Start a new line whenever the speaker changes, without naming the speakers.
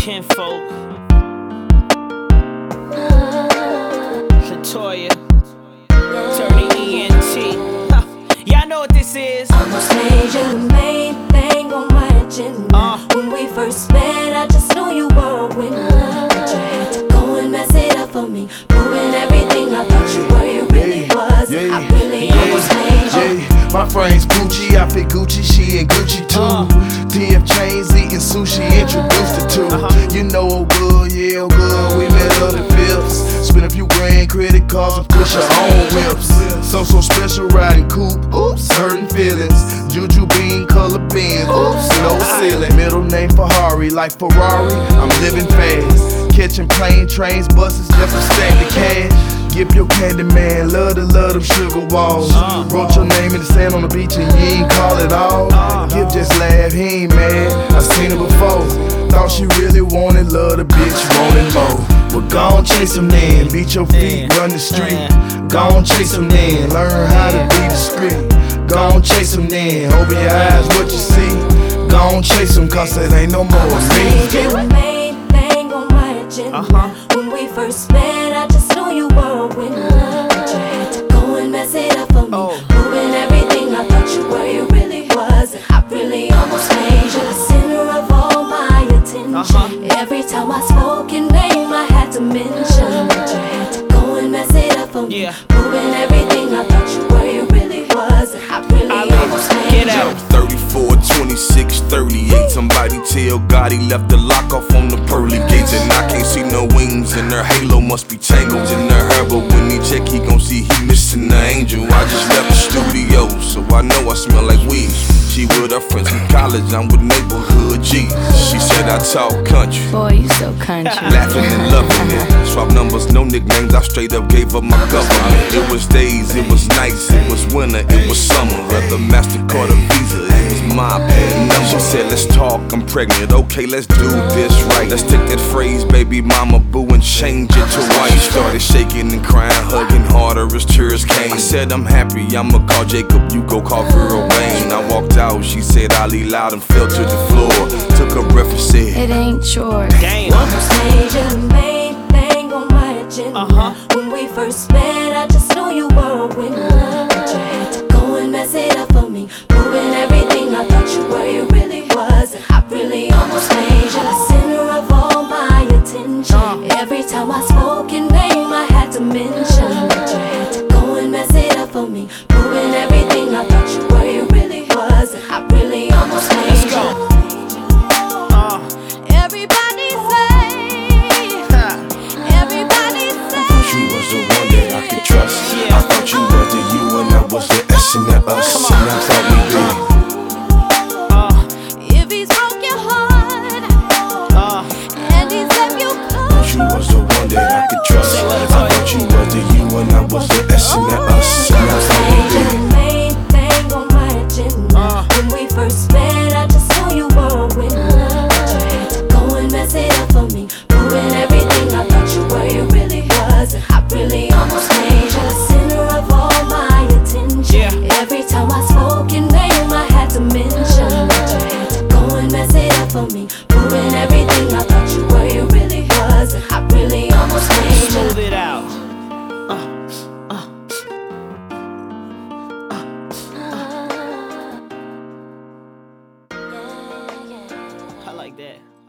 Kinfolk, Latoya, Attorney ENT. Y'all know what this is.
Almost made you the main thing on my agenda. When we first met, I just knew you were a winner. But you had to go and mess it up for me, proving everything I thought you were, you really was. I really almost made you.
My frame's Gucci, I fit Gucci, she in Gucci too. DF chains, eating sushi, introduced her to. You know oh good, yeah, oh good, we met up in Phillips. Spend a few grand, credit cards, and push her own whips. So special riding coupe, oops, hurting feelings. Juju bean, color beans, oops, no ceiling. Middle name Ferrari, like Ferrari, I'm living fast. Catching plane, trains, buses, just to stack the cash. Give your candy man, love them sugar walls. Wrote your name in the sand on the beach and you ain't call it all. Give just laugh, he ain't mad, I seen her before. Thought she really wanted love, the bitch wanted more. Well, gon' chase him then, beat your feet, run the street. Gon' chase him then, learn how to be discreet. Gon' chase him then, open your eyes, what you see. Gon' chase him, cause it ain't no more me.
You the main thing on my agenda. When we first met, I just knew you were a winner. But you had to go and mess it up for me, proving everything I thought you were, you really was. I really almost made you the center of all my attention. Every time I spoke your name, I had to mention. But you had to go and mess it up for me, proving everything I thought you were, you really was. I really almost made you.
34, 26, 38. Somebody tell God he left the lock off on the pearly gates. And I can't see no wings, and her halo must be tangled in her hair. But when he check, he gon' see he missing the angel. I just left the studio, so I know I smell like weed. She with her friends in college, I'm with neighborhood G. She said I talk country.
Boy, you so country.
Laughing and loving it. Swap numbers, no nicknames, I straight up gave up my government. It was days, it was nights, it was winter, it was summer. Whether MasterCard or Visa, it was my pen number. She said, let's talk, I'm pregnant, okay, let's do this right. Let's take that phrase, baby mama boo, and change it to white. Started shaking and crying, hugging harder as tears came. I said, I'm happy, I'ma call Jacob, you go call Vera Wayne. I walked out, she said, Ollie loud and fell to the floor. Took a breath and said,
It ain't yours.
Damn.
Almost made you the main thing on my agenda. When we first met, I just knew you were a winner. But you had to go and mess it up for me, proving everything I thought you were, you really was. I really almost made you the center of all my attention. Every time I spoke your name, I had to mention. But you had to go and mess it up for me, proving everything I thought you were, you really was. I really almost made you.
Everybody say, everybody say.
you was the one that I could trust. I thought you was the you and I was the S and the us. And I thought we
If he's broke your heart, and he's left you cold,
you was the one that I could trust. I thought you was the you and I was the S and the us. And I thought we
The main thing on my agenda. When we first met, I just knew you were a winner. But you had to go and mess it up for me, proving everything I thought you were, you really was. I really almost made you the center of all my attention. Every time I spoke your name, I had to mention. But you had to go and mess it up for me, proving everything I thought you were, you really was. I really almost made you.
Smooth it out. I like that.